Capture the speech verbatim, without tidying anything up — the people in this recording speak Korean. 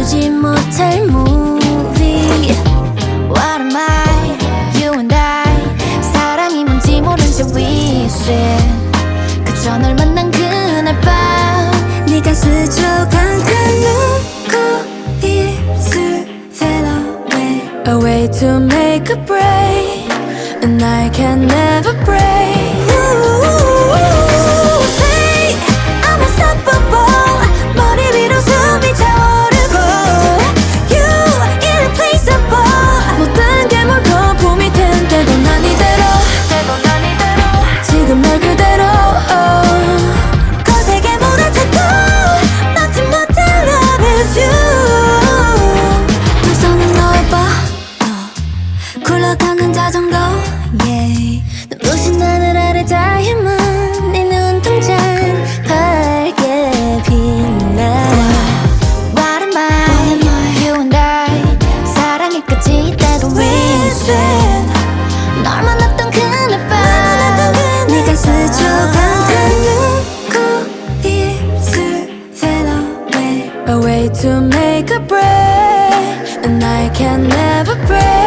보지 못할 movie. What am I, you and I. 사랑이 뭔지 모른 채 we sit. 그저 널 만난 그날 밤 네가 스쳐간 그 눈코입술 fade away. A way to make a break, and I can never break. Say I'm unstoppable. 머리 위로 숨이 차오르고 You irreplaceable. 모든 게 몰고 봄이 된 때도 난 이대로 지금 널 그대로 거세게 몰아쳐도 막지 못해 love is you. 두 손은 넣어봐 어. 굴러가는 자전거 yeah. 눈부신 하늘 아래 다이아몬드 네 눈동자 밝게 빛나. What am I, you and I. 사랑의 끝이 있다고 we said. 널 만났던 그날 밤 네가 스쳐간 그 눈코입술 fade away. A way to make a break, and I can never break.